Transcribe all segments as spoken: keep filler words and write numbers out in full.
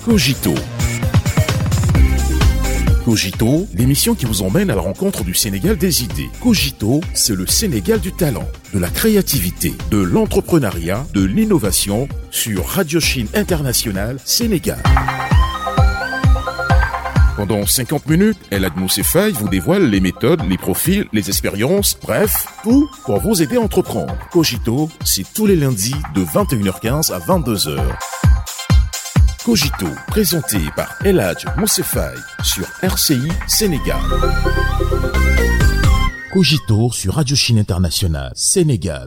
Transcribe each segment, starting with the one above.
Cogito. Cogito, l'émission qui vous emmène à la rencontre du Sénégal des idées. Cogito, c'est le Sénégal du talent, de la créativité, de l'entrepreneuriat, de l'innovation sur Radio Chine International Sénégal. Pendant cinquante minutes, Elad Moussefay vous dévoile les méthodes, les profils, les expériences, bref, tout pour vous aider à entreprendre. Cogito, c'est tous les lundis de vingt et une heures quinze à vingt-deux heures. Cogito, présenté par Elad Moussefay sur R C I Sénégal. Cogito sur Radio Chine International Sénégal.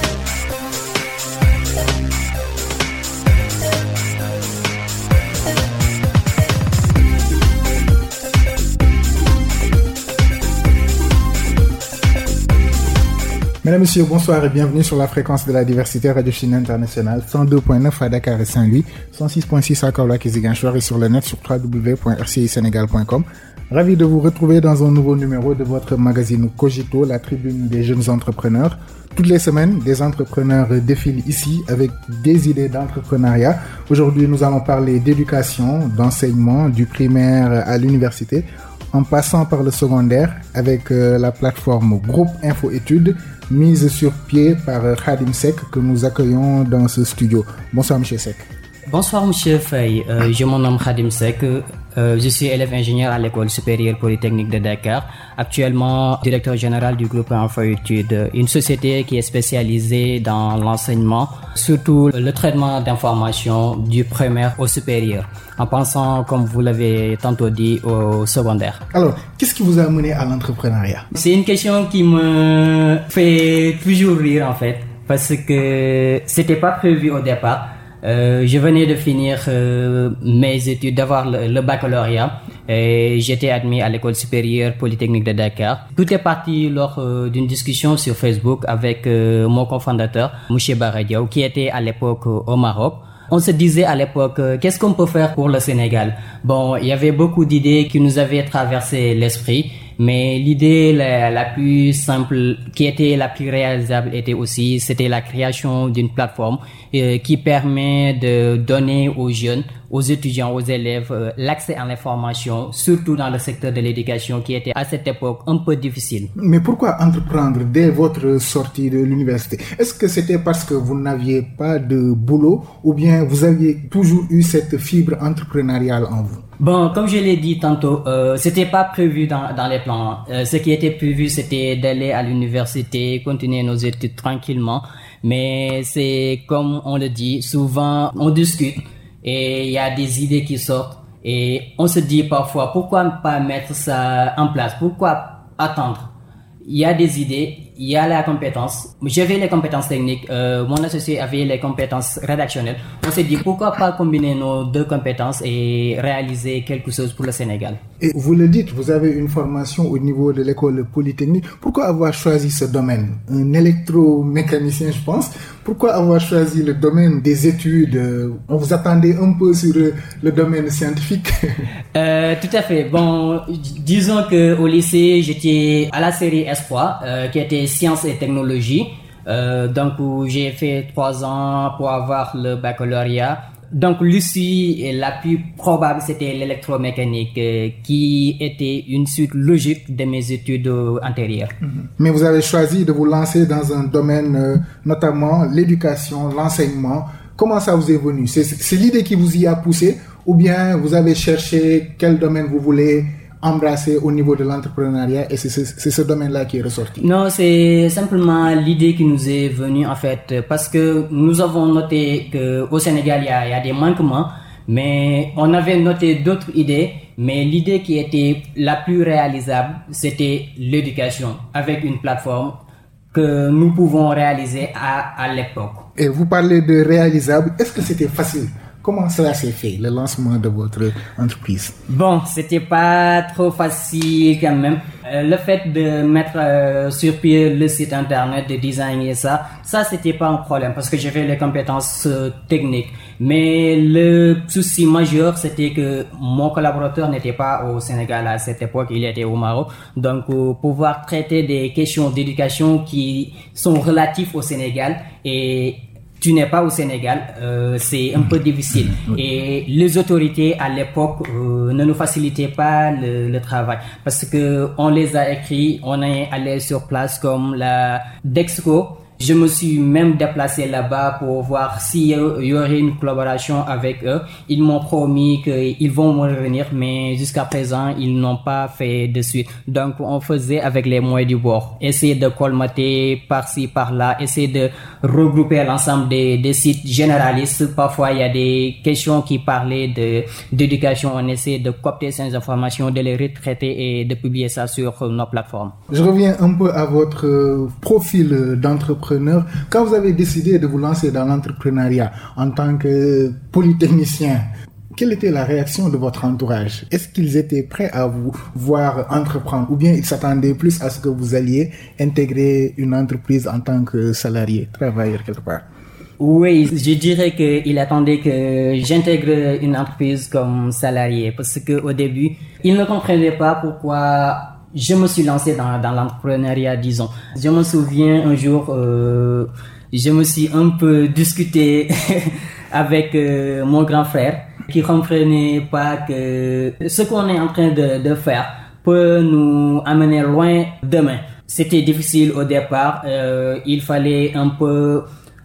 Mesdames, Messieurs, bonsoir et bienvenue sur la fréquence de la diversité Radio Chine Internationale, cent deux point neuf à Dakar et Saint-Louis, cent six point six à Kaolack et Ziguinchor et sur le net sur w w w point r c i sénégal point com. Ravi de vous retrouver dans un nouveau numéro de votre magazine Cogito, la tribune des jeunes entrepreneurs. Toutes les semaines, des entrepreneurs défilent ici avec des idées d'entrepreneuriat. Aujourd'hui, nous allons parler d'éducation, d'enseignement, du primaire à l'université, en passant par le secondaire avec euh, la plateforme Groupe Info Études, mise sur pied par Khadim Seck que nous accueillons dans ce studio. Bonsoir Monsieur Seck. Bonsoir Monsieur Faye, euh, je me nomme Khadim Seck, euh, je suis élève ingénieur à l'école supérieure polytechnique de Dakar, actuellement directeur général du groupe Info Études, une société qui est spécialisée dans l'enseignement, surtout le traitement d'informations du primaire au supérieur, en pensant, comme vous l'avez tantôt dit, au secondaire. Alors, qu'est-ce qui vous a amené à l'entrepreneuriat? C'est une question qui me fait toujours rire en fait, parce que c'était pas prévu au départ. Euh, je venais de finir euh, mes études, d'avoir le, le baccalauréat et j'étais admis à l'école supérieure polytechnique de Dakar. Tout est parti lors euh, d'une discussion sur Facebook avec euh, mon cofondateur, Mouché Baradiaou, qui était à l'époque euh, au Maroc. On se disait à l'époque, euh, qu'est-ce qu'on peut faire pour le Sénégal? Bon, il y avait beaucoup d'idées qui nous avaient traversé l'esprit. Mais l'idée la, la plus simple, qui était la plus réalisable, était aussi, c'était la création d'une plateforme euh, qui permet de donner aux jeunes, aux étudiants, aux élèves euh, l'accès à l'information, surtout dans le secteur de l'éducation qui était à cette époque un peu difficile. Mais pourquoi entreprendre dès votre sortie de l'université? Est-ce que c'était parce que vous n'aviez pas de boulot ou bien vous aviez toujours eu cette fibre entrepreneuriale en vous? Bon, comme je l'ai dit tantôt, euh, c'était pas prévu dans, dans les plans. Euh, ce qui était prévu, c'était d'aller à l'université, continuer nos études tranquillement. Mais c'est comme on le dit, souvent on discute et il y a des idées qui sortent et on se dit parfois pourquoi ne pas mettre ça en place, pourquoi attendre? Il y a des idées, il y a la compétence. J'avais les compétences techniques, euh, mon associé avait les compétences rédactionnelles. On s'est dit pourquoi pas combiner nos deux compétences et réaliser quelque chose pour le Sénégal. Et vous le dites, vous avez une formation au niveau de l'école polytechnique. Pourquoi avoir choisi ce domaine? Un électromécanicien, je pense. Pourquoi avoir choisi le domaine des études? On vous attendait un peu sur le domaine scientifique. euh, tout à fait. Bon, disons que au lycée, j'étais à la série S trois, euh, qui était sciences et technologies. Euh, donc, j'ai fait trois ans pour avoir le baccalauréat. Donc, l'issue la plus probable, c'était l'électromécanique, euh, qui était une suite logique de mes études euh, antérieures. Mais vous avez choisi de vous lancer dans un domaine, euh, notamment l'éducation, l'enseignement. Comment ça vous est venu? C'est, c'est l'idée qui vous y a poussé ou bien vous avez cherché quel domaine vous voulez embrasser au niveau de l'entrepreneuriat et c'est, c'est, c'est ce domaine-là qui est ressorti? Non, c'est simplement l'idée qui nous est venue en fait parce que nous avons noté qu'au Sénégal, il y a, il y a des manquements, mais on avait noté d'autres idées, mais l'idée qui était la plus réalisable, c'était l'éducation avec une plateforme que nous pouvons réaliser à, à l'époque. Et vous parlez de réalisable, est-ce que c'était facile? Comment cela s'est fait, le lancement de votre entreprise? Bon, c'était pas trop facile quand même. Euh, le fait de mettre euh, sur pied le site internet, de designer ça, ça c'était pas un problème parce que j'avais les compétences euh, techniques. Mais le souci majeur, c'était que mon collaborateur n'était pas au Sénégal à cette époque, il était au Maroc. Donc, euh, pouvoir traiter des questions d'éducation qui sont relatives au Sénégal et tu n'es pas au Sénégal, euh, c'est un peu difficile. Et les autorités à l'époque euh, ne nous facilitaient pas le, le travail parce que on les a écrits, on est allé sur place comme la Dexco. Je me suis même déplacé là-bas pour voir s'il y aurait une collaboration avec eux. Ils m'ont promis qu'ils vont me revenir, mais jusqu'à présent, ils n'ont pas fait de suite. Donc, on faisait avec les moyens du bord. Essayer de colmater par-ci, par-là, essayer de regrouper l'ensemble des, des sites généralistes. Parfois, il y a des questions qui parlaient de, d'éducation. On essaie de coopter ces informations, de les retraiter et de publier ça sur nos plateformes. Je reviens un peu à votre profil d'entrepreneur. Quand vous avez décidé de vous lancer dans l'entrepreneuriat en tant que polytechnicien, quelle était la réaction de votre entourage? Est-ce qu'ils étaient prêts à vous voir entreprendre ou bien ils s'attendaient plus à ce que vous alliez intégrer une entreprise en tant que salarié, travailleur quelque part? Oui, je dirais qu'ils attendaient que j'intègre une entreprise comme salarié parce qu'au début, ils ne comprenaient pas pourquoi je me suis lancé dans, dans l'entrepreneuriat, disons. Je me souviens un jour, euh, je me suis un peu discuté avec euh, mon grand frère qui comprenait pas que ce qu'on est en train de, de faire peut nous amener loin demain. C'était difficile au départ, euh, il fallait un peu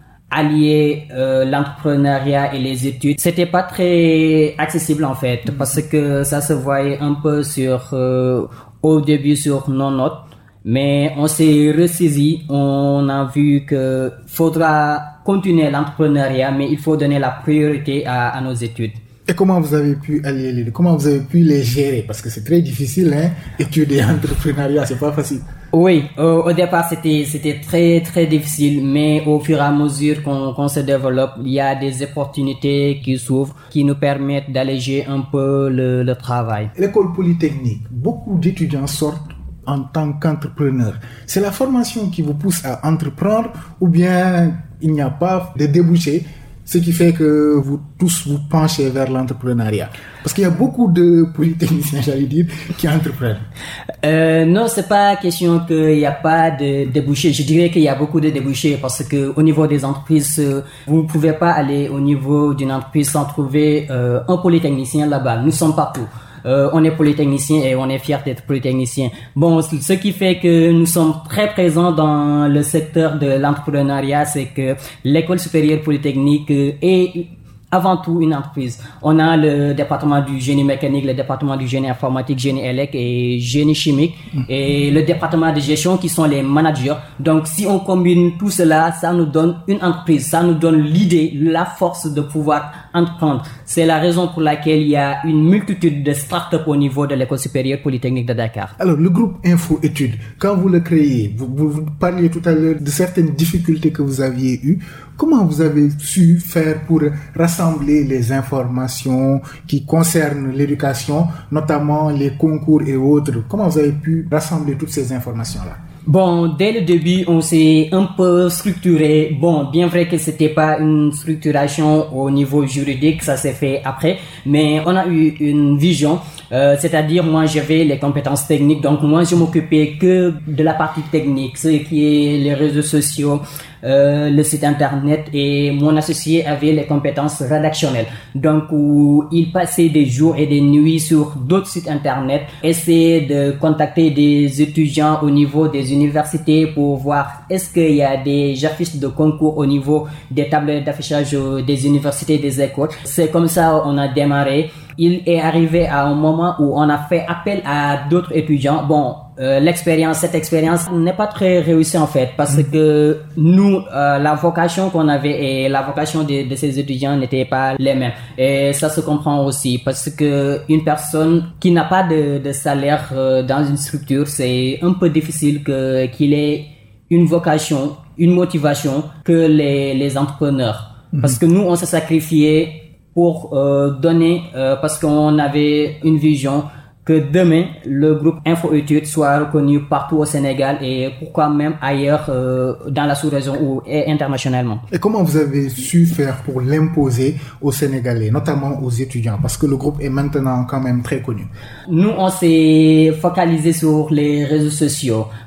allier euh, l'entrepreneuriat et les études. C'était pas très accessible en fait parce que ça se voyait un peu sur euh, au début sur nos notes, mais on s'est ressaisi, on a vu que faudra continuer l'entrepreneuriat, mais il faut donner la priorité à, à nos études. Et comment vous avez pu allier les deux? Comment vous avez pu les gérer? Parce que c'est très difficile, hein, études et entrepreneuriat, c'est pas facile. Oui, au, au départ c'était c'était très très difficile, mais au fur et à mesure qu'on, qu'on se développe, il y a des opportunités qui s'ouvrent, qui nous permettent d'alléger un peu le, le travail. L'école polytechnique, beaucoup d'étudiants sortent en tant qu'entrepreneurs. C'est la formation qui vous pousse à entreprendre ou bien il n'y a pas de débouchés, ce qui fait que vous tous vous penchez vers l'entrepreneuriat? Parce qu'il y a beaucoup de polytechniciens, j'allais dire, qui entreprennent. Euh, non, c'est pas question qu'il n'y a pas de débouchés. Je dirais qu'il y a beaucoup de débouchés parce que au niveau des entreprises, vous ne pouvez pas aller au niveau d'une entreprise sans trouver euh, un polytechnicien là-bas. Nous sommes partout. Euh, on est polytechnicien et on est fiers d'être polytechnicien. Bon, ce qui fait que nous sommes très présents dans le secteur de l'entrepreneuriat, c'est que l'école supérieure polytechnique est avant tout une entreprise. On a le département du génie mécanique, le département du génie informatique, génie élect et génie chimique et le département de gestion qui sont les managers. Donc si on combine tout cela, ça nous donne une entreprise, ça nous donne l'idée, la force de pouvoir entreprendre. C'est la raison pour laquelle il y a une multitude de startups au niveau de l'école supérieure polytechnique de Dakar. Alors le groupe Info Études, quand vous le créez, vous, vous, vous parliez tout à l'heure de certaines difficultés que vous aviez eues. Comment vous avez su faire pour rassembler les informations qui concernent l'éducation, notamment les concours et autres? Comment vous avez pu rassembler toutes ces informations-là? Bon, dès le début, on s'est un peu structuré. Bon, bien vrai que c'était pas une structuration au niveau juridique, ça s'est fait après, mais on a eu une vision. Euh, c'est-à-dire, moi, j'avais les compétences techniques, donc moi, je m'occupais que de la partie technique, ce qui est les réseaux sociaux, euh, le site internet, et mon associé avait les compétences rédactionnelles. Donc, où il passait des jours et des nuits sur d'autres sites internet, essayer de contacter des étudiants au niveau des universités pour voir est-ce qu'il y a des affiches de concours au niveau des tables d'affichage des universités, des écoles. C'est comme ça on a démarré. Il est arrivé à un moment où on a fait appel à d'autres étudiants. Bon, euh, l'expérience, cette expérience n'est pas très réussie en fait parce que nous, euh, la vocation qu'on avait et la vocation de, de ces étudiants n'étaient pas les mêmes. Et ça se comprend aussi parce que une personne qui n'a pas de, de salaire euh, dans une structure, c'est un peu difficile que qu'il ait une vocation, une motivation que les, les entrepreneurs. Mm-hmm. Parce que nous, on s'est sacrifié pour euh, donner, euh, parce qu'on avait une vision que demain, le groupe Info Études soit reconnu partout au Sénégal et pourquoi même ailleurs euh, dans la sous-région ou et internationalement. Et comment vous avez su faire pour l'imposer aux Sénégalais, notamment aux étudiants, parce que le groupe est maintenant quand même très connu? Nous, on s'est focalisé sur les réseaux sociaux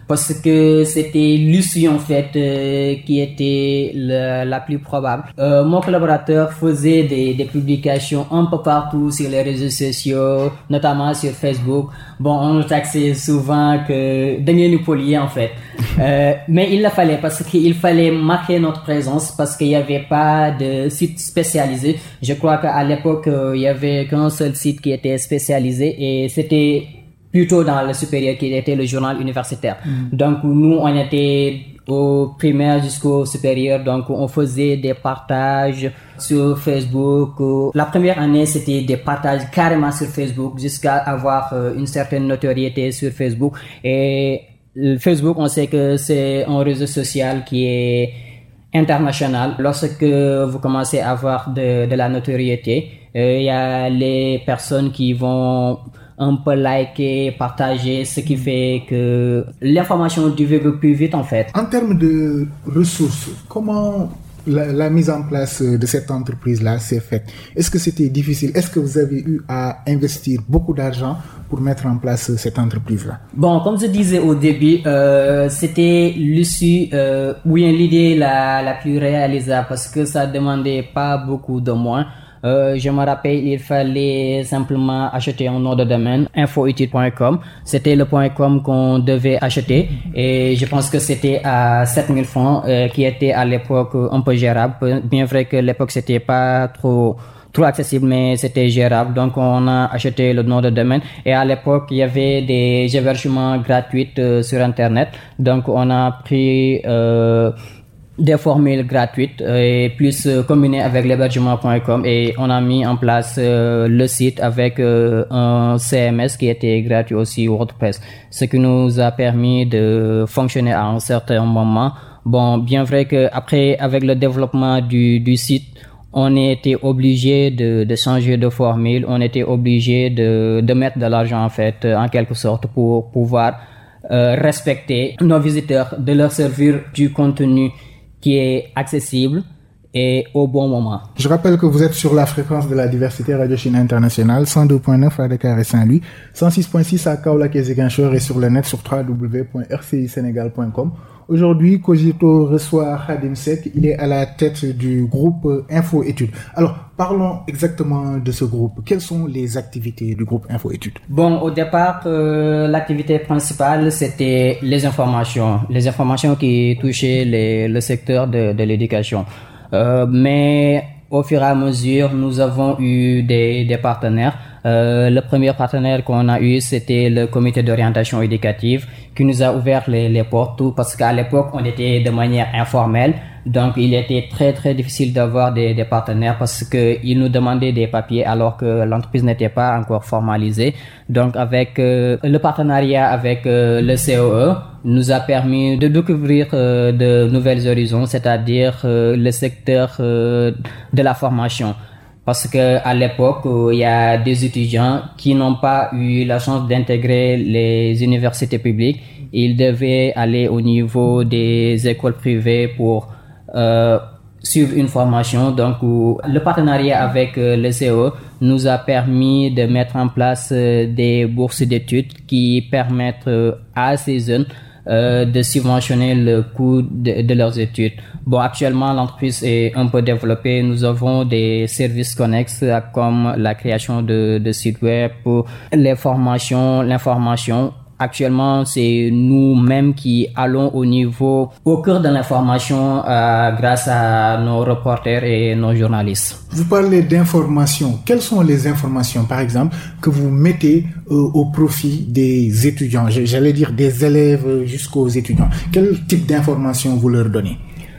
parce que c'était l'issue en fait euh, qui était la, la plus probable. Euh, mon collaborateur faisait des, des publications un peu partout sur les réseaux sociaux, notamment sur Facebook. Bon, on nous taxait souvent que de nous polier en fait. Euh, mais il le fallait parce qu'il fallait marquer notre présence parce qu'il n'y avait pas de site spécialisé. Je crois qu'à l'époque, euh, il y avait qu'un seul site qui était spécialisé et c'était plutôt dans le supérieur qui était le journal universitaire. Mmh. Donc nous, on était au primaire jusqu'au supérieur, donc on faisait des partages sur Facebook. La première année, c'était des partages carrément sur Facebook jusqu'à avoir euh, une certaine notoriété sur Facebook. Et Facebook, on sait que c'est un réseau social qui est international. Lorsque vous commencez à avoir de, de la notoriété, il euh, y a les personnes qui vont un peu liker, partager, ce qui fait que l'information divulgue plus vite en fait. En termes de ressources, comment la, la mise en place de cette entreprise-là s'est faite? Est-ce que c'était difficile? Est-ce que vous avez eu à investir beaucoup d'argent pour mettre en place cette entreprise-là? Bon, comme je disais au début, euh, c'était l'issue, euh, ou bien l'idée la, la plus réalisable parce que ça demandait pas beaucoup de moins. Euh, je me rappelle, il fallait simplement acheter un nom de domaine, infoétudes point com. C'était le .com qu'on devait acheter et je pense que c'était à sept mille francs, euh, qui était à l'époque un peu gérable. Bien vrai que l'époque c'était pas trop trop accessible, mais c'était gérable. Donc on a acheté le nom de domaine et à l'époque il y avait des hébergements gratuits euh, sur Internet. Donc on a pris euh, des formules gratuites et plus euh, combinées avec l'hébergement point com et on a mis en place euh, le site avec euh, un C M S qui était gratuit aussi, WordPress, ce qui nous a permis de fonctionner à un certain moment. Bon, bien vrai que après avec le développement du du site, on était obligé de de changer de formule, on était obligé de de mettre de l'argent en fait en quelque sorte pour pouvoir euh, respecter nos visiteurs, de leur servir du contenu qui est accessible et au bon moment. Je rappelle que vous êtes sur la fréquence de la diversité Radio Chine Internationale, cent deux point neuf à Dakar et Saint-Louis, cent six point six à Kaolack et Ziguinchor et sur le net sur w w w point r c i sénégal point com. Aujourd'hui, Cogito reçoit Khadim Seck. Il est à la tête du groupe Info Études. Alors, parlons exactement de ce groupe. Quelles sont les activités du groupe Info Études? Bon, au départ, euh, l'activité principale, c'était les informations. Les informations qui touchaient les, le secteur de, de l'éducation. Euh, mais au fur et à mesure, nous avons eu des, des partenaires. Euh, le premier partenaire qu'on a eu, c'était le comité d'orientation éducative qui nous a ouvert les, les portes, tout parce qu'à l'époque, on était de manière informelle. Donc, il était très, très difficile d'avoir des, des partenaires parce que ils nous demandaient des papiers alors que l'entreprise n'était pas encore formalisée. Donc, avec euh, le partenariat avec euh, le C O E, nous a permis de découvrir euh, de nouvelles horizons, c'est-à-dire euh, le secteur euh, de la formation. Parce que à l'époque, il y a des étudiants qui n'ont pas eu la chance d'intégrer les universités publiques. Ils devaient aller au niveau des écoles privées pour euh, suivre une formation. Donc, le partenariat avec euh, le C O E nous a permis de mettre en place euh, des bourses d'études qui permettent euh, à ces jeunes Euh, de subventionner le coût de, de leurs études. Bon, actuellement, l'entreprise est un peu développée. Nous avons des services connexes comme la création de, de sites web, les formations, l'information. Actuellement, c'est nous-mêmes qui allons au niveau, au cœur de l'information euh, grâce à nos reporters et nos journalistes. Vous parlez d'informations. Quelles sont les informations, par exemple, que vous mettez euh, au profit des étudiants, j'allais dire des élèves jusqu'aux étudiants? Quel type d'informations vous leur donnez?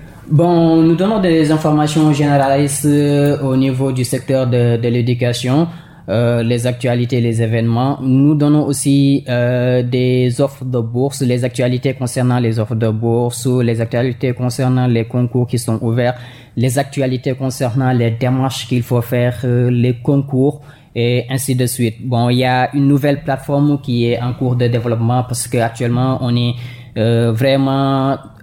Bon, nous donnons des informations généralistes au niveau du secteur de, de l'éducation. Euh, les actualités, les événements. Nous donnons aussi euh, des offres de bourse, les actualités concernant les offres de bourse, les actualités concernant les concours qui sont ouverts, les actualités concernant les démarches qu'il faut faire, euh, les concours et ainsi de suite. Bon, il y a une nouvelle plateforme qui est en cours de développement parce que actuellement on est euh, vraiment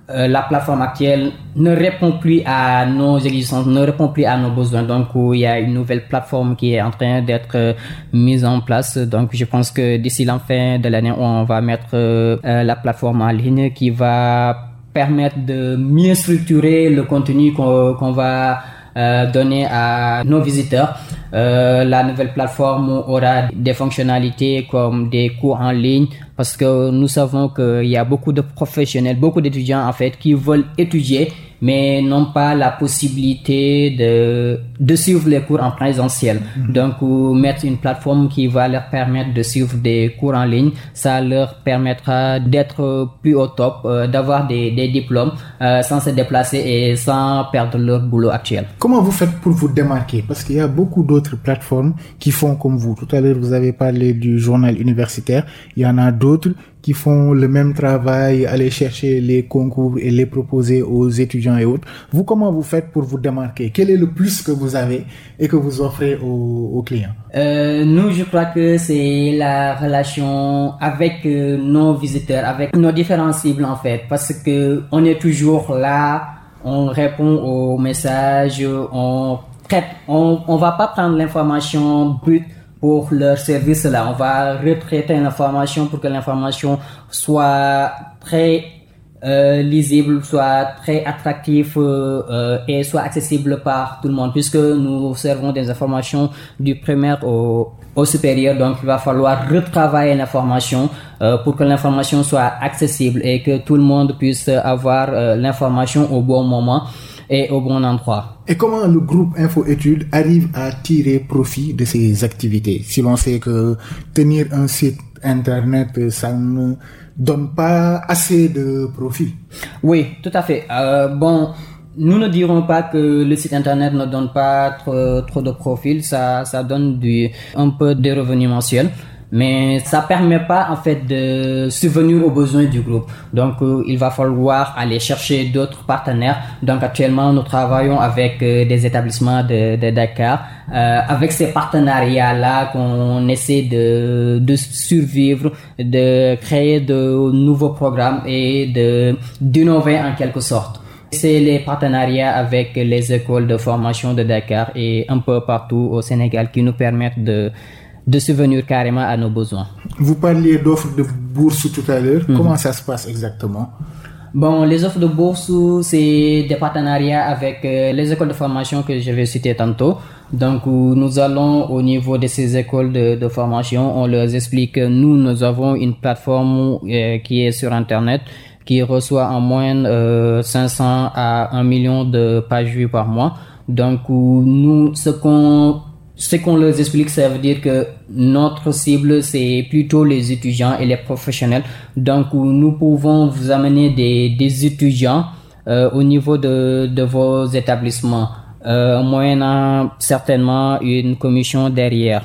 euh, la plateforme actuelle ne répond plus à nos exigences, ne répond plus à nos besoins. Donc, euh, il y a une nouvelle plateforme qui est en train d'être euh, mise en place. Donc, je pense que d'ici la fin de l'année, on va mettre euh, euh, la plateforme en ligne qui va permettre de mieux structurer le contenu qu'on, qu'on va euh, donner à nos visiteurs. Euh, la nouvelle plateforme aura des fonctionnalités comme des cours en ligne parce que nous savons qu'il y a beaucoup de professionnels, beaucoup d'étudiants en fait qui veulent étudier mais n'ont pas la possibilité de, de suivre les cours en présentiel. Mmh. Donc, euh, mettre une plateforme qui va leur permettre de suivre des cours en ligne, ça leur permettra d'être plus au top, euh, d'avoir des, des diplômes euh, sans se déplacer et sans perdre leur boulot actuel. Comment vous faites pour vous démarquer? Parce qu'il y a beaucoup d'autres plateformes qui font comme vous. Tout à l'heure, vous avez parlé du journal universitaire. Il y en a d'autres qui font le même travail, aller chercher les concours et les proposer aux étudiants et autres. Vous, comment vous faites pour vous démarquer? Quel est le plus que vous avez et que vous offrez aux, aux clients? Euh, nous, je crois que c'est la relation avec euh, nos visiteurs, avec nos différents cibles en fait, parce que on est toujours là, on répond aux messages, on traite, on, on va pas prendre l'information brute pour leur service là. On va retraiter l'information pour que l'information soit très euh, lisible, soit très attractive euh, et soit accessible par tout le monde, puisque nous servons des informations du primaire au, au supérieur. Donc il va falloir retravailler l'information euh, pour que l'information soit accessible et que tout le monde puisse avoir euh, l'information au bon moment et au bon endroit. Et comment le groupe InfoÉtudes arrive à tirer profit de ces activités? Si l'on sait que tenir un site internet, ça ne donne pas assez de profit. Oui, tout à fait. Euh, bon, nous ne dirons pas que le site internet ne donne pas trop, trop de profit. Ça, ça donne du, un peu de revenus mensuels. Mais ça permet pas en fait de subvenir aux besoins du groupe. Donc euh, il va falloir aller chercher d'autres partenaires. Donc actuellement nous travaillons avec euh, des établissements de, de Dakar. Euh, avec ces partenariats là qu'on essaie de, de survivre, de créer de nouveaux programmes et de d'innover en quelque sorte. C'est les partenariats avec les écoles de formation de Dakar et un peu partout au Sénégal qui nous permettent de de subvenir carrément à nos besoins. Vous parliez d'offres de bourse tout à l'heure. Mmh. Comment ça se passe exactement? Bon, les offres de bourse, c'est des partenariats avec euh, les écoles de formation que je vais citer tantôt. Donc, euh, nous allons au niveau de ces écoles de, de formation, on leur explique que nous, nous avons une plateforme euh, qui est sur Internet, qui reçoit en moyenne euh, cinq cents à un million de pages vues par mois. Donc, euh, nous, ce qu'on Ce qu'on leur explique, ça veut dire que notre cible, c'est plutôt les étudiants et les professionnels. Donc, nous pouvons vous amener des, des étudiants euh, au niveau de, de vos établissements, euh, moyennant certainement une commission derrière.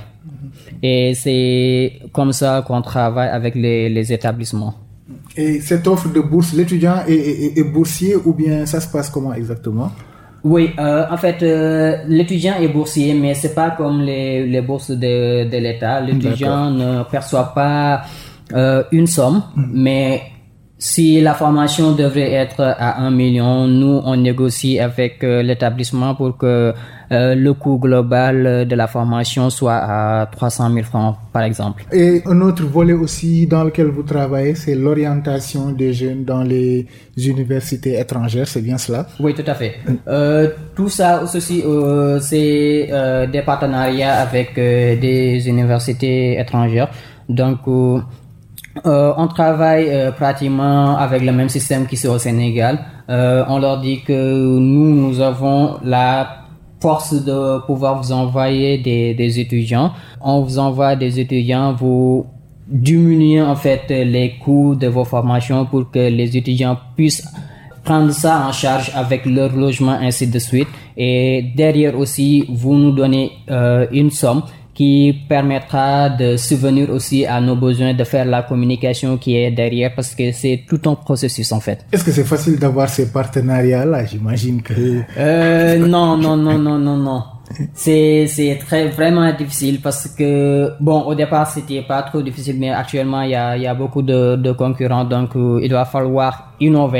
Et c'est comme ça qu'on travaille avec les, les établissements. Et cette offre de bourse, l'étudiant est, est, est boursier ou bien ça se passe comment exactement? Oui, euh, en fait, euh, l'étudiant est boursier, mais c'est pas comme les, les bourses de, de l'État. L'étudiant D'accord. ne perçoit pas euh, une somme, mmh. mais si la formation devrait être à un million, nous, on négocie avec euh, l'établissement pour que euh, le coût global de la formation soit à trois cent mille francs, par exemple. Et un autre volet aussi dans lequel vous travaillez, c'est l'orientation des jeunes dans les universités étrangères, c'est bien cela? Oui, tout à fait. Euh, tout ça aussi, euh, c'est euh, des partenariats avec euh, des universités étrangères. Donc, euh, Euh, on travaille euh, pratiquement avec le même système qu'ici au Sénégal. Euh, on leur dit que nous, nous avons la force de pouvoir vous envoyer des, des étudiants. On vous envoie des étudiants, vous diminuez en fait les coûts de vos formations pour que les étudiants puissent prendre ça en charge avec leur logement, ainsi de suite. Et derrière aussi, vous nous donnez euh, une somme qui permettra de subvenir aussi à nos besoins, de faire la communication qui est derrière, parce que c'est tout un processus en fait. Est-ce que c'est facile d'avoir ces partenariats-là? J'imagine que... Euh, non, non, non, non, non, non. C'est, c'est très, vraiment difficile parce que, bon, au départ, c'était pas trop difficile, mais actuellement, il y a, il y a beaucoup de, de concurrents, donc euh, il va falloir innover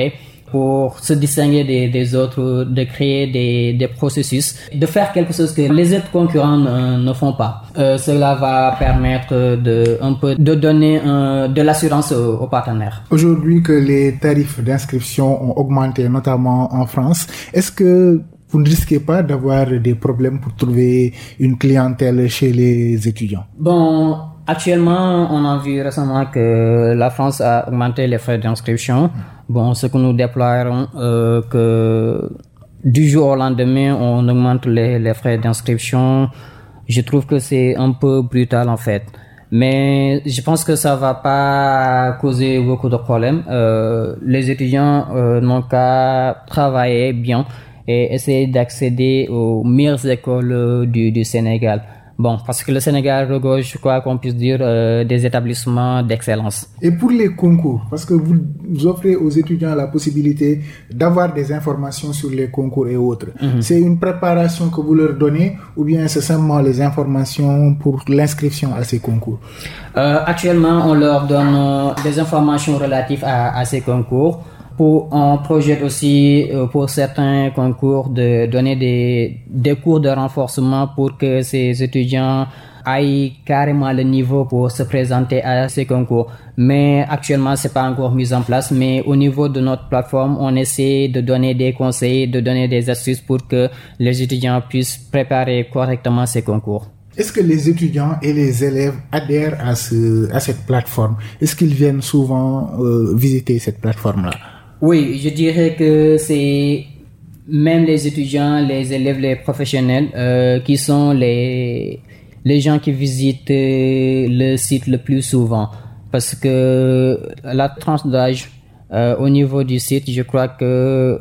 pour se distinguer des, des autres, de créer des, des processus, de faire quelque chose que les autres concurrents ne, ne font pas. Euh, cela va permettre de, un peu, de donner un, de l'assurance aux, aux partenaires. Aujourd'hui que les tarifs d'inscription ont augmenté, notamment en France, est-ce que vous ne risquez pas d'avoir des problèmes pour trouver une clientèle chez les étudiants? Bon, actuellement, on a vu récemment que la France a augmenté les frais d'inscription. Bon, ce que nous déploierons, euh, que du jour au lendemain, on augmente les, les frais d'inscription. Je trouve que c'est un peu brutal en fait. Mais je pense que ça va pas causer beaucoup de problèmes. Euh, les étudiants euh, n'ont qu'à travailler bien et essayer d'accéder aux meilleures écoles du, du Sénégal. Bon, parce que le Sénégal regorge, je crois qu'on puisse dire, euh, des établissements d'excellence. Et pour les concours, parce que vous, vous offrez aux étudiants la possibilité d'avoir des informations sur les concours et autres, mm-hmm. c'est une préparation que vous leur donnez ou bien c'est simplement les informations pour l'inscription à ces concours? euh, Actuellement, on leur donne euh, des informations relatives à, à ces concours. Pour, on projette aussi euh, pour certains concours de donner des, des cours de renforcement pour que ces étudiants aillent carrément le niveau pour se présenter à ces concours. Mais actuellement, c'est pas encore mis en place. Mais au niveau de notre plateforme, on essaie de donner des conseils, de donner des astuces pour que les étudiants puissent préparer correctement ces concours. Est-ce que les étudiants et les élèves adhèrent à, ce, à cette plateforme? Est-ce qu'ils viennent souvent euh, visiter cette plateforme-là? Oui, je dirais que c'est même les étudiants, les élèves, les professionnels euh, qui sont les les gens qui visitent le site le plus souvent. Parce que la tranche d'âge euh, au niveau du site, je crois que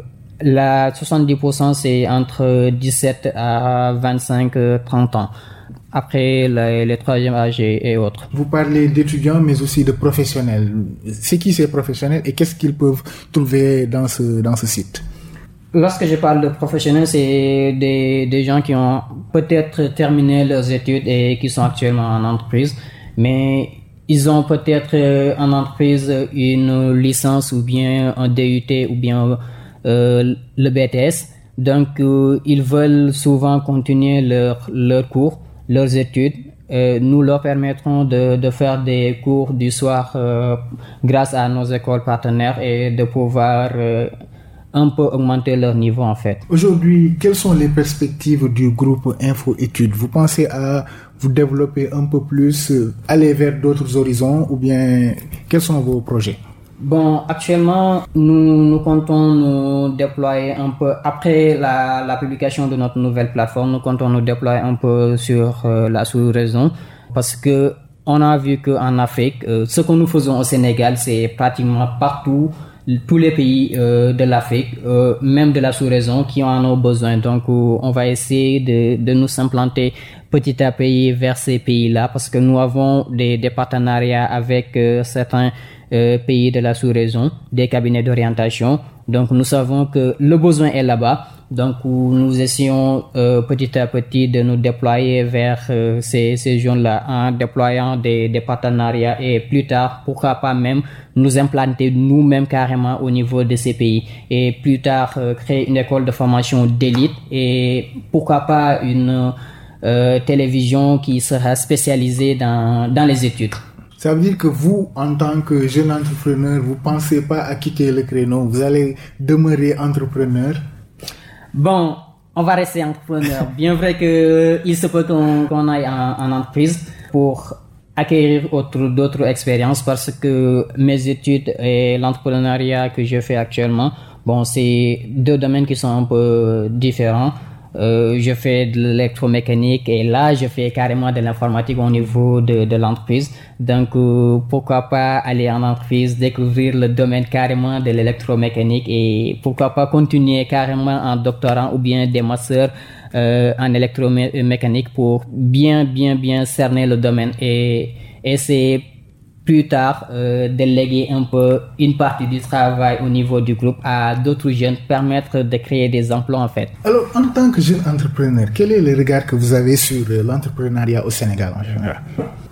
la soixante-dix pour cent c'est entre dix-sept à vingt-cinq, trente ans. Après les, les troisième âge et, et autres. Vous parlez d'étudiants mais aussi de professionnels. C'est qui ces professionnels et qu'est-ce qu'ils peuvent trouver dans ce, dans ce site? Lorsque je parle de professionnels, c'est des, des gens qui ont peut-être terminé leurs études et qui sont actuellement en entreprise, mais ils ont peut-être en entreprise une licence ou bien un D U T ou bien euh, le B T S. Donc, euh, ils veulent souvent continuer leur, leur cours, leurs études. Euh, nous leur permettrons de, de faire des cours du soir euh, grâce à nos écoles partenaires et de pouvoir euh, un peu augmenter leur niveau en fait. Aujourd'hui, quelles sont les perspectives du groupe Info Études? Vous pensez à vous développer un peu plus, aller vers d'autres horizons ou bien quels sont vos projets? Bon, actuellement, nous, nous comptons nous déployer un peu, après la, la publication de notre nouvelle plateforme, nous comptons nous déployer un peu sur euh, la sous-région parce que on a vu qu'en Afrique, euh, ce que nous faisons au Sénégal, c'est pratiquement partout, tous les pays euh, de l'Afrique, euh, même de la sous-région qui en ont besoin. Donc, euh, on va essayer de, de nous implanter petit à petit vers ces pays-là parce que nous avons des, des partenariats avec euh, certains Euh, pays de la sous-région, des cabinets d'orientation. Donc nous savons que le besoin est là-bas. Donc nous essayons euh, petit à petit de nous déployer vers euh, ces, ces zones-là en déployant des, des partenariats et plus tard, pourquoi pas même nous implanter nous-mêmes carrément au niveau de ces pays et plus tard euh, créer une école de formation d'élite et pourquoi pas une euh, télévision qui sera spécialisée dans, dans les études. Ça veut dire que vous, en tant que jeune entrepreneur, vous pensez pas à quitter le créneau, vous allez demeurer entrepreneur? Bon, on va rester entrepreneur. Bien vrai que il se peut qu'on, qu'on aille en, en entreprise pour acquérir autre, d'autres expériences parce que mes études et l'entrepreneuriat que je fais actuellement, bon, c'est deux domaines qui sont un peu différents. Euh, je fais de l'électromécanique et là je fais carrément de l'informatique au niveau de, de l'entreprise. Donc euh, pourquoi pas aller en entreprise, découvrir le domaine carrément de l'électromécanique et pourquoi pas continuer carrément en doctorat ou bien des masters euh, en électromécanique pour bien bien bien cerner le domaine et essayer plus tard euh, déléguer un peu une partie du travail au niveau du groupe à d'autres jeunes, permettre de créer des emplois en fait. Alors en tant que jeune entrepreneur, quel est le regard que vous avez sur l'entrepreneuriat au Sénégal en général?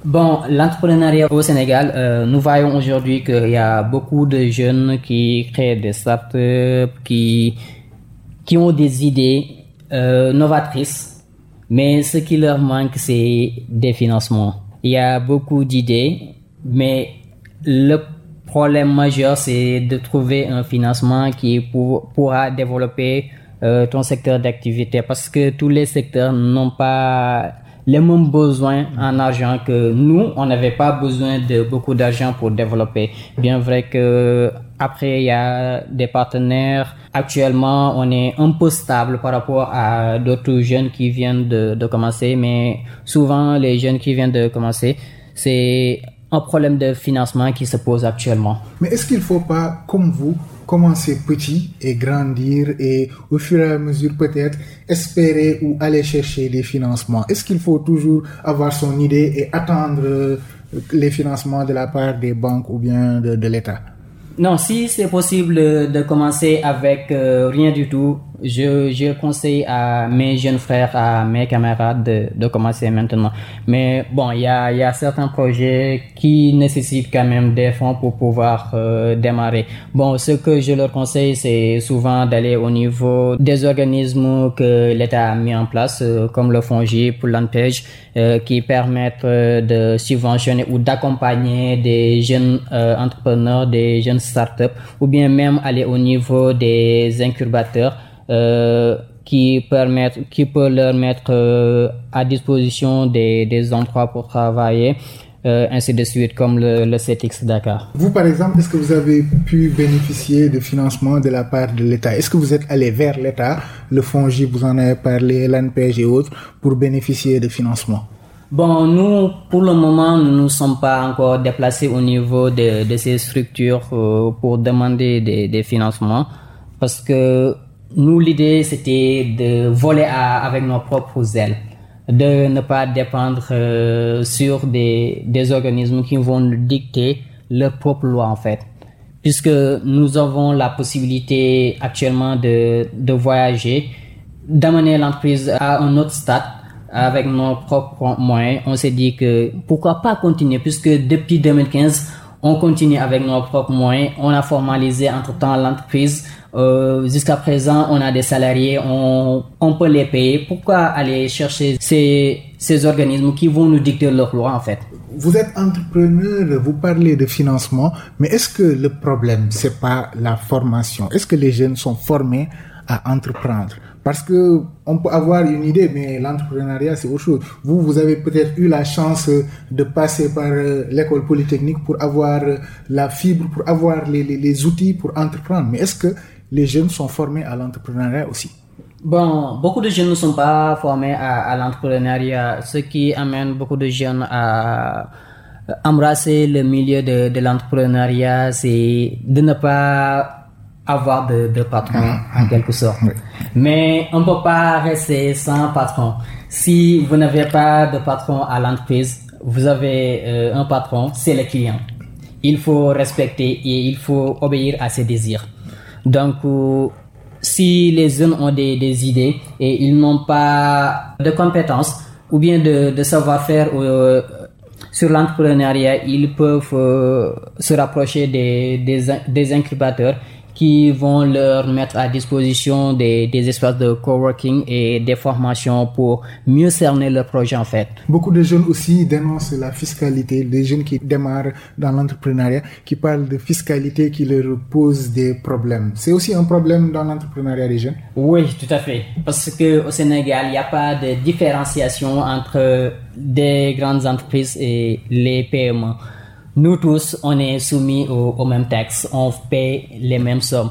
Bon, l'entrepreneuriat au Sénégal, euh, nous voyons aujourd'hui qu'il y a beaucoup de jeunes qui créent des startups, qui, qui ont des idées euh, novatrices, mais ce qui leur manque, c'est des financements. Il y a beaucoup d'idées, mais le problème majeur, c'est de trouver un financement qui pour, pourra développer euh, ton secteur d'activité, parce que tous les secteurs n'ont pas les mêmes besoins en argent que nous. On n'avait pas besoin de beaucoup d'argent pour développer. Bien vrai que après il y a des partenaires. Actuellement, on est un peu stable par rapport à d'autres jeunes qui viennent de, de commencer, mais souvent les jeunes qui viennent de commencer, c'est un problème de financement qui se pose actuellement. Mais est-ce qu'il ne faut pas, comme vous, commencer petit et grandir et au fur et à mesure peut-être espérer ou aller chercher des financements? Est-ce qu'il faut toujours avoir son idée et attendre les financements de la part des banques ou bien de, de l'État? Non, si c'est possible de, de commencer avec euh, rien du tout, je, je conseille à mes jeunes frères, à mes camarades de, de commencer maintenant. Mais bon, il y a, il y a certains projets qui nécessitent quand même des fonds pour pouvoir euh, démarrer. Bon, ce que je leur conseille, c'est souvent d'aller au niveau des organismes que l'État a mis en place, euh, comme le FONGIP, l'ANPEJ, euh, qui permettent euh, de subventionner ou d'accompagner des jeunes euh, entrepreneurs, des jeunes startups, ou bien même aller au niveau des incubateurs euh, qui permettent, qui peut leur mettre euh, à disposition des, des endroits pour travailler, euh, ainsi de suite, comme le, le C E T I X Dakar. Vous, par exemple, est-ce que vous avez pu bénéficier de financement de la part de l'État? Est-ce que vous êtes allé vers l'État, le FONGIP, vous en avez parlé, l'ANPEJ et autres, pour bénéficier de financement? Bon, nous, pour le moment, nous ne sommes pas encore déplacés au niveau de, de ces structures euh, pour demander des, des financements, parce que nous, l'idée, c'était de voler à, avec nos propres ailes, de ne pas dépendre euh, sur des, des organismes qui vont nous dicter leurs propres lois, en fait. Puisque nous avons la possibilité actuellement de, de voyager, d'amener l'entreprise à un autre stade, avec nos propres moyens. On s'est dit que pourquoi pas continuer, puisque depuis deux mille quinze, on continue avec nos propres moyens. On a formalisé entre-temps l'entreprise. Euh, jusqu'à présent, on a des salariés, on, on peut les payer. Pourquoi aller chercher ces, ces organismes qui vont nous dicter leurs lois, en fait? Vous êtes entrepreneur, vous parlez de financement, mais est-ce que le problème, c'est pas la formation? Est-ce que les jeunes sont formés à entreprendre? Parce que on peut avoir une idée, mais l'entrepreneuriat, c'est autre chose. Vous, vous avez peut-être eu la chance de passer par l'école polytechnique pour avoir la fibre, pour avoir les, les, les outils pour entreprendre. Mais est-ce que les jeunes sont formés à l'entrepreneuriat aussi? Bon, beaucoup de jeunes ne sont pas formés à, à l'entrepreneuriat, ce qui amène beaucoup de jeunes à embrasser le milieu de, de l'entrepreneuriat, c'est de ne pas avoir de, de patron, en quelque sorte. Oui. Mais on ne peut pas rester sans patron. Si vous n'avez pas de patron à l'entreprise, vous avez euh, un patron, c'est le client. Il faut respecter et il faut obéir à ses désirs. Donc, euh, si les jeunes ont des, des idées et ils n'ont pas de compétences ou bien de, de savoir-faire euh, sur l'entrepreneuriat, ils peuvent euh, se rapprocher des, des, des incubateurs qui vont leur mettre à disposition des, des espaces de coworking et des formations pour mieux cerner leur projet, en fait. Beaucoup de jeunes aussi dénoncent la fiscalité, des jeunes qui démarrent dans l'entrepreneuriat, qui parlent de fiscalité qui leur pose des problèmes. C'est aussi un problème dans l'entrepreneuriat des jeunes? Oui, tout à fait. Parce qu'au Sénégal, il n'y a pas de différenciation entre des grandes entreprises et les P M E. Nous tous, on est soumis aux, aux mêmes taxes, on paie les mêmes sommes.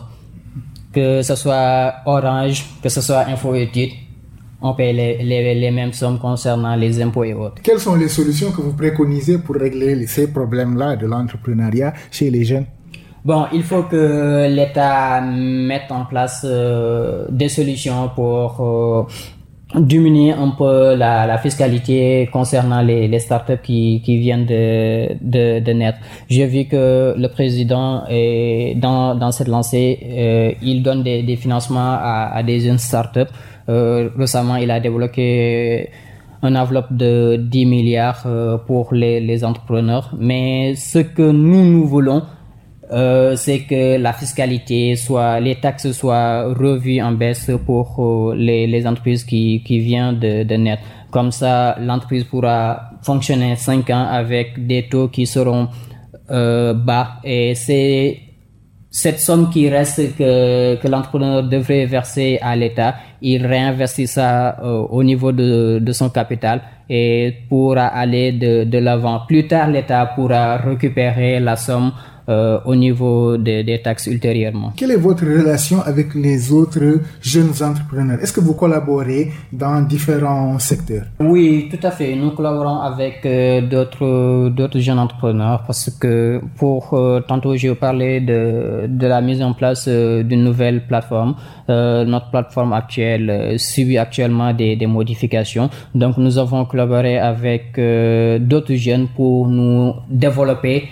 Que ce soit Orange, que ce soit Info-Études, on paie les, les, les mêmes sommes concernant les impôts et autres. Quelles sont les solutions que vous préconisez pour régler ces problèmes-là de l'entrepreneuriat chez les jeunes? Bon, il faut que l'État mette en place euh, des solutions pour euh, diminuer un peu la, la fiscalité concernant les, les startups qui, qui viennent de, de, de naître. J'ai vu que le président est dans, dans cette lancée, euh, il donne des, des financements à, à des jeunes startups. Euh, récemment, il a débloqué une enveloppe de dix milliards euh, pour les, les entrepreneurs. Mais ce que nous, nous voulons, euh, c'est que la fiscalité soit, les taxes soient revues en baisse pour euh, les, les entreprises qui, qui viennent de, de naître. Comme ça, l'entreprise pourra fonctionner cinq ans avec des taux qui seront euh, bas. Et c'est cette somme qui reste que, que l'entrepreneur devrait verser à l'État, il réinvestit ça euh, au niveau de, de son capital et pourra aller de, de l'avant. Plus tard, l'État pourra récupérer la somme euh, au niveau des, des taxes ultérieurement. Quelle est votre relation avec les autres jeunes entrepreneurs? Est-ce que vous collaborez dans différents secteurs? Oui, tout à fait. Nous collaborons avec euh, d'autres d'autres jeunes entrepreneurs parce que pour euh, tantôt j'ai parlé de de la mise en place euh, d'une nouvelle plateforme. Euh, notre plateforme actuelle euh, subit actuellement des des modifications. Donc nous avons collaboré avec euh, d'autres jeunes pour nous développer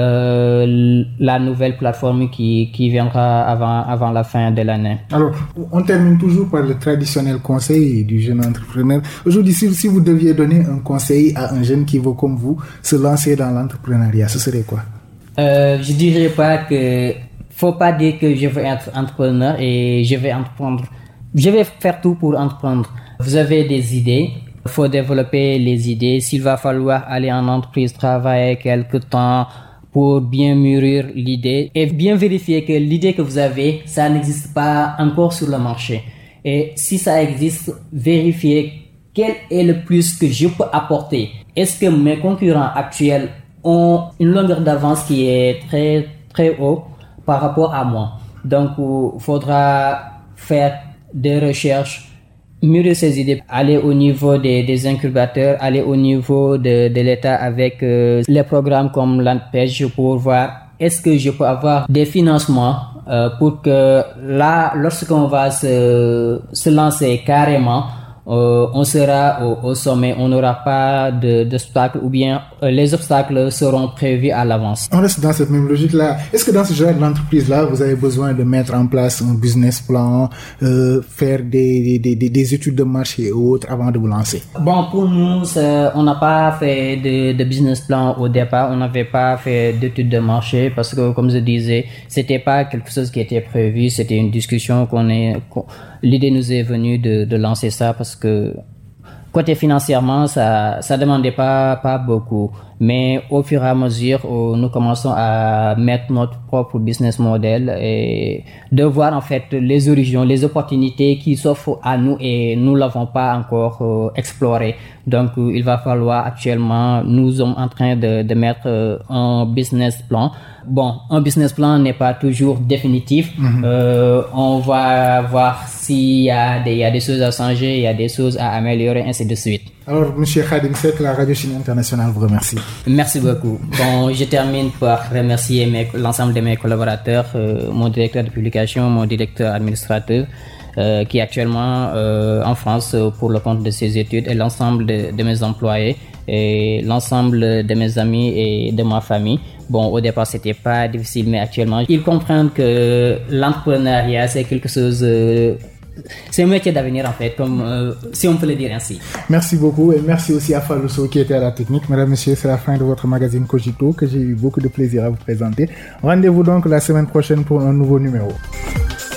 Euh, la nouvelle plateforme qui, qui viendra avant, avant la fin de l'année. Alors, on termine toujours par le traditionnel conseil du jeune entrepreneur. Aujourd'hui, si, si vous deviez donner un conseil à un jeune qui veut, comme vous, se lancer dans l'entrepreneuriat, ce serait quoi? Euh, je dirais pas que, faut pas dire que je veux être entrepreneur et je vais entreprendre. Je vais faire tout pour entreprendre. Vous avez des idées. Il faut développer les idées. S'il va falloir aller en entreprise, travailler quelque temps pour bien mûrir l'idée et bien vérifier que l'idée que vous avez, ça n'existe pas encore sur le marché. Et si ça existe, vérifiez quel est le plus que je peux apporter. Est-ce que mes concurrents actuels ont une longueur d'avance qui est très, très haut par rapport à moi? Donc, il faudra faire des recherches, mûrir ses idées, aller au niveau des, des incubateurs, aller au niveau de, de l'État avec euh, les programmes comme l'ANPEJ pour voir est-ce que je peux avoir des financements euh, pour que là, lorsqu'on va se, se lancer carrément, euh, on sera au, au sommet, on n'aura pas de, d'obstacles ou bien euh, les obstacles seront prévus à l'avance. On reste dans cette même logique-là. Est-ce que dans ce genre d'entreprise-là, vous avez besoin de mettre en place un business plan, euh, faire des, des, des, des études de marché et autres avant de vous lancer? Bon, pour nous, ça, on n'a pas fait de, de business plan au départ. On n'avait pas fait d'études de marché parce que, comme je disais, c'était pas quelque chose qui était prévu. C'était une discussion qu'on est, qu'on, l'idée nous est venue de, de lancer ça parce que côté financièrement, ça, ça demandait pas, pas beaucoup. Mais au fur et à mesure, nous commençons à mettre notre propre business model et de voir en fait les origines, les opportunités qui s'offrent à nous et nous l'avons pas encore euh, exploré. Donc, euh, il va falloir actuellement, nous sommes en train de, de mettre euh, un business plan. Bon, un business plan n'est pas toujours définitif. Mm-hmm. Euh, on va voir s'il y a des, il y a des choses à changer, il y a des choses à améliorer, ainsi de suite. Alors, Monsieur Khadim Seck, la Radio Chine Internationale vous remercie. Merci beaucoup. Bon, je termine par remercier mes, l'ensemble de mes collaborateurs, euh, mon directeur de publication, mon directeur administrateur, euh, qui est actuellement euh, en France pour le compte de ses études, et l'ensemble de, de mes employés, et l'ensemble de mes amis et de ma famille. Bon, au départ, c'était pas difficile, mais actuellement, ils comprennent que l'entrepreneuriat, c'est quelque chose... Euh, c'est un métier d'avenir en fait, comme euh, si on peut le dire ainsi. Merci beaucoup et merci aussi à Fallou Sow qui était à la technique. Mesdames, Messieurs, c'est la fin de votre magazine Cogito que j'ai eu beaucoup de plaisir à vous présenter. Rendez-vous donc la semaine prochaine pour un nouveau numéro.